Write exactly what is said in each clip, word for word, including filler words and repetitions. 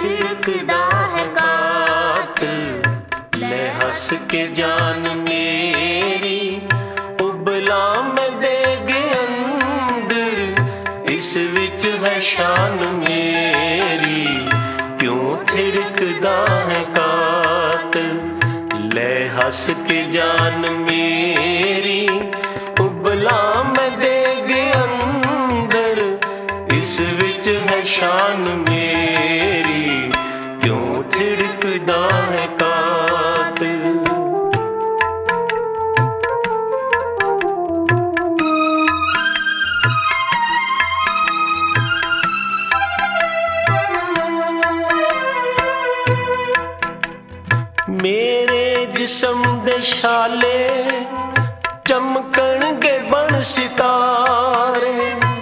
थिड़कदा है कातिल ले हंस के जान मेरी उबला मैं देगे अंदर इस विच है शान मेरी क्यों थिड़कदा है कातिल ले हंस के जान मेरी उबला मैं देगे अंदर इस विच है शान मेरी क्यों थिड़कदा है कातिल। मेरे जिस्म दे शाले चमकणगे बन सितारे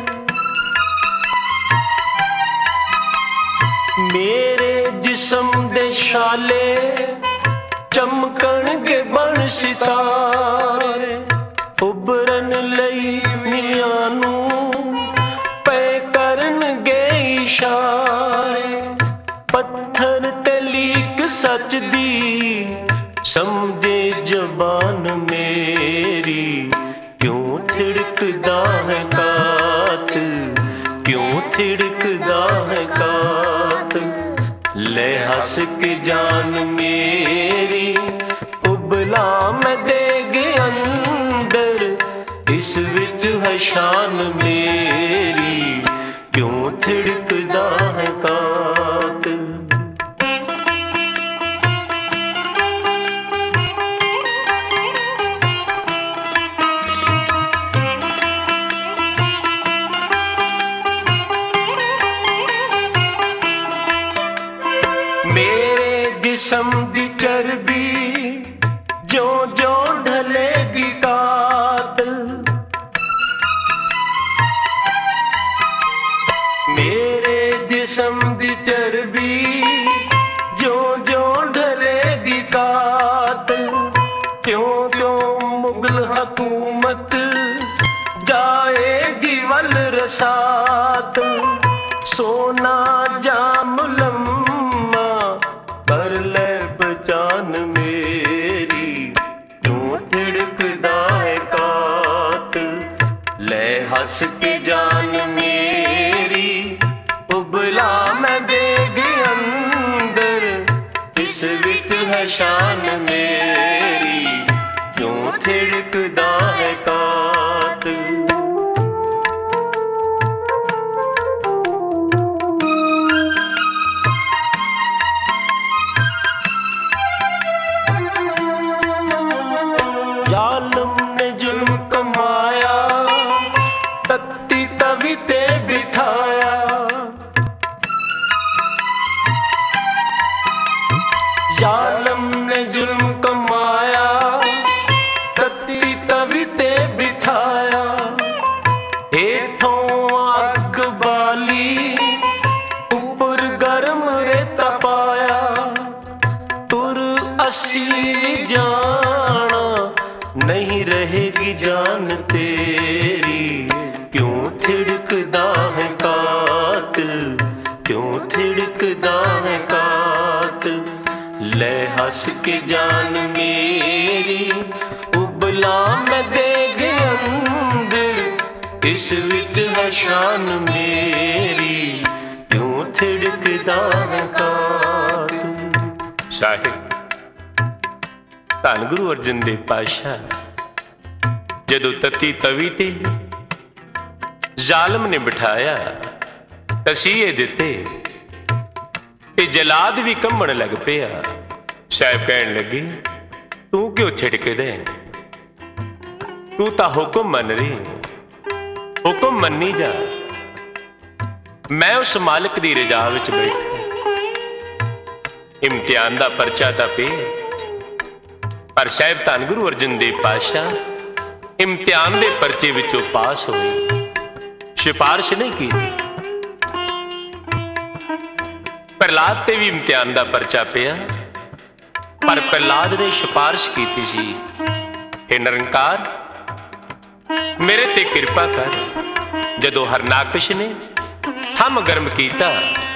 मेरे जिस्म दे शाले चमकणगे बन सितारे उभरन लई मियां नूं पे करनगे इशारे पत्थर ते लीक सच दी समझे जबान मेरी क्यों थिड़कदा है कातिल क्यों थिड़कदा है कातिल ले हंस के जान मेरी उबला मैं देगे अंदर इस विच है शान मेरी क्यों थिड़कदा है कातिल। मेरे जिस्म दी चर्बी जो जो ढलेगी कातिल मेरे जिस्म दी चर्बी जो जो ढलेगी कातिल क्यों क्यों मुगल हुकूमत जाएगी वल रसात सोना जाम लम्मा कर ले पहचान मेरी क्यों थिड़कदा है कातिल ले हंस के जान मेरी उबला मैं देगे अंदर इस विच है शान मेरी क्यों थिड़कदा है कातिल। जालिम ने जुल्म कमाया तत्ती तवी ते बिठाया जालिम ने जुल्म कमाया तत्ती तवी ते बिठाया हेठों अग बाली ऊपर गर्म रेता पाया तुर असी जाना नहीं रहेगी जान तेरी क्यों थिड़कदा है कातिल क्यों थिड़कदा है कातिल ले हंस के जान मेरी उबला मैं देगे अंदर इस विच है शान मेरी क्यों थिड़कदा है कातिल। साहिब धन गुरु अर्जन देव पातशाह जदों तती तवी ते जालिम ने बिठाया तसीहे दिते ते जलाद भी कंबण लग पिया। साहिब कहन लगे तू क्यों छिड़के दे तू तां हुक्म मन रही हुक्म मन्नी जा मैं उस मालिक दी रजा विच बैठा इम्तिहान दा परचा तां पे पर साहिब धन गुरु अर्जन देव पातशाह इम्तिहान दे परचे विचों पास होए सिफारिश नहीं की प्रहलाद ते भी इम्तिहान दा परचा पिया पर प्रहलाद ने सिफारिश की सी हे निरंकार मेरे ते कृपा कर। जदों हरनाकश ने थम गर्म कीता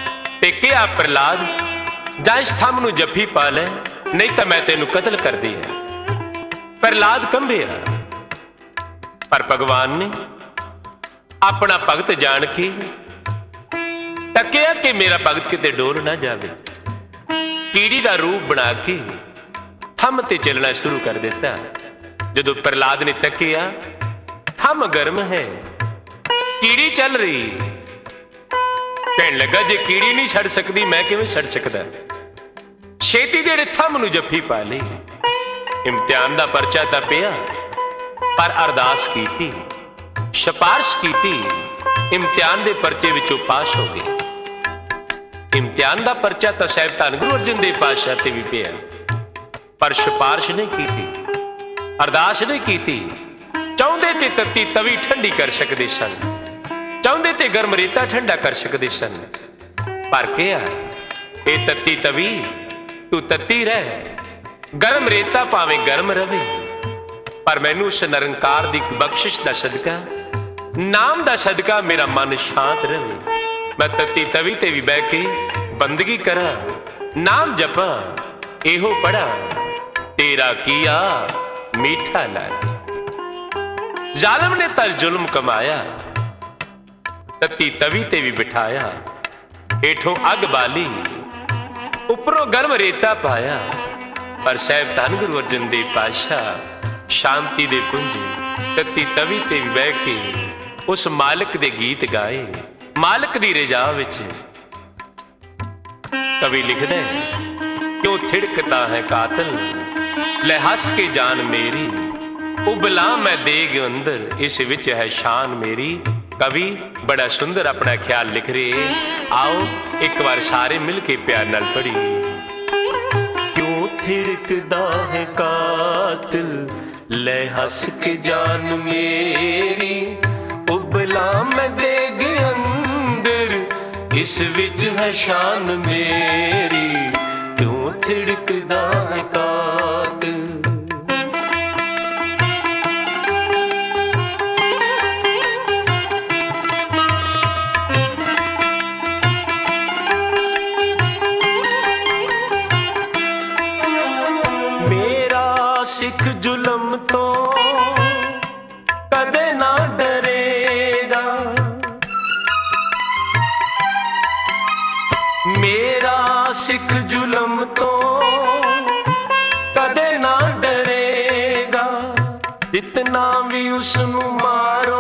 टेकिया प्रहलाद, जां इस थंम नूं जफ्फी पा लै, नहीं तो मैं तेनू कतल कर दिया। प्रहलाद कंबिया, पर भगवान ने अपना भगत जान के तकिया कि मेरा भगत किते डोल ना जावे। कीड़ी का रूप बना के थंम ते चलना शुरू कर दिता। जदों प्रहलाद ने तकिया, थंम गर्म है, कीड़ी चल रही। कहने लगा, जे कीड़ी नहीं छड़ सकती मैं किवें छड़ सकदा। छेती देर थंम नूं जफ्फी पा ली। इम्तिहान दा परचा तां पिया, पर अरदास कीती, सिफारिश कीती, इम्तिहान दे परचे विचों पास हो गए। इम्तिहान दा परचा तां साहिब धन गुरु अर्जन देव पातशाह ते भी पिया, पर सिफारिश नहीं की, अरदास नहीं की। चाहुंदे ते तत्ती तवी ठंडी कर सकते सन, चाहुंदे ते गर्म रेता ठंडा कर सकते सन, पर क्या ये तत्ती तवी तू तत्ती रह, गर्म रेता भावें गर्म रवे, पर मैनू उस निरंकार दी बख्शिश दा सदका, नाम दा सदका मेरा मन शांत रहे। मैं तत्ती तवी ते भी बह के बंदगी करा, नाम जपा, एहो पढ़ा, तेरा किया मीठा लाया। जालिम ने तर जुल्म कमाया, तत्ती तवी ते भी बिठाया, हेठों अग बाली, उपरों गर्म रेता पाया। पर साहिब धन गुरु अर्जन देव पातशाह शांति दे पुंज तत्ती तवी ते भी बह के उस मालिक दे गीत गाए। मालिक दी रजा विच कवि लिखदे, क्यों थिड़कता है कातिल, ले हस के जान मेरी, उबला मैं देग अंदर, इस विच है शान मेरी। कवि बड़ा सुंदर अपना ख्याल लिख रहे। आओ एक बार सारे मिल के प्यार नाल पढ़ी। क्यों थिड़कदा है कातिल, ले हस के जान मेरी, उबला मैं देग अंदर, इस विच है शान मेरी। क्यों थिड़कदा है कातिल। मेरा सिख जुल्म तो कदे ना डरेगा, मेरा सिख जुल्म तो कदे ना डरेगा। जितना भी उसनू मारो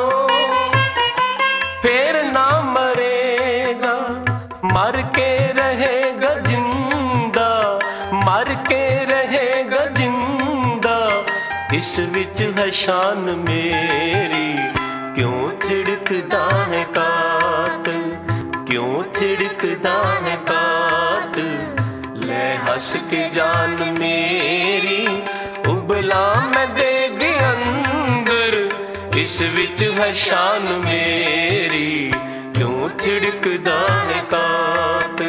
फिर ना मरेगा, मर के रहेगा जिंदा, मर के रहेगा जिंदा, इस विच है शान मेरी। क्यों थिड़कदा है कातिल, क्यों थिड़कदा है कातिल, ले हस के जान मेरी, उबला मैं देग अंदर, इस विच है शान मेरी। क्यों थिड़कदा है कातिल।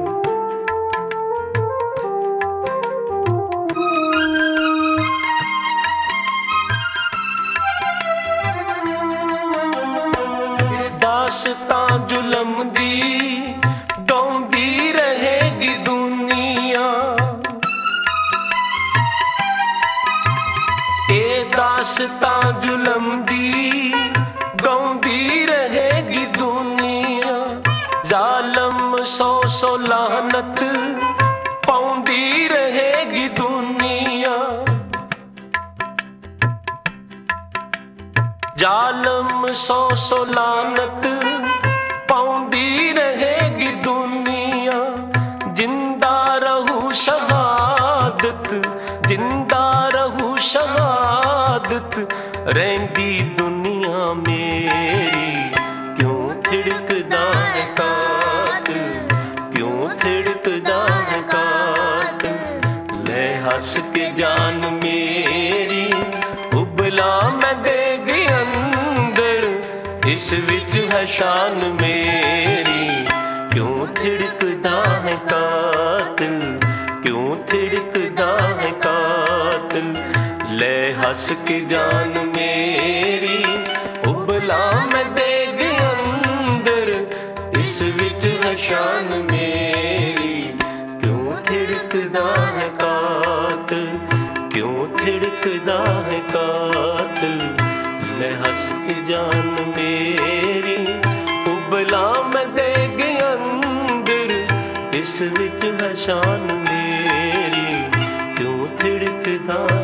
दास्तां जुल्म दी गाउंदी रहेगी दुनिया, ए दास्तां जुल्म दी गाउंदी रहेगी दुनिया। जालम सौ सौ लानत पाउंदी रहेगी दुनिया, जालम सौ सौ लानत पाउंदी रहेगी दुनिया। जिंदा रहू शहादत, जिंदा रहू शहादत, रहंदी दुनिया मेरी। क्यों थिड़कदा है कातिल, क्यों थिड़कदा है कातिल, ले हस के जान मेरी, उबला मैं देग अंदर, इस विच है शान मेरी। क्यों थिड़कदा है कातिल, क्यों थिड़कदा है कातिल, ले हस के जान मेरी, उबला मैं देग अंदर, इस विच है शान मेरी। इसकी जान मेरी उबला मैं दे गया अंदर, इस विच है शान मेरी, क्यों थिड़कदा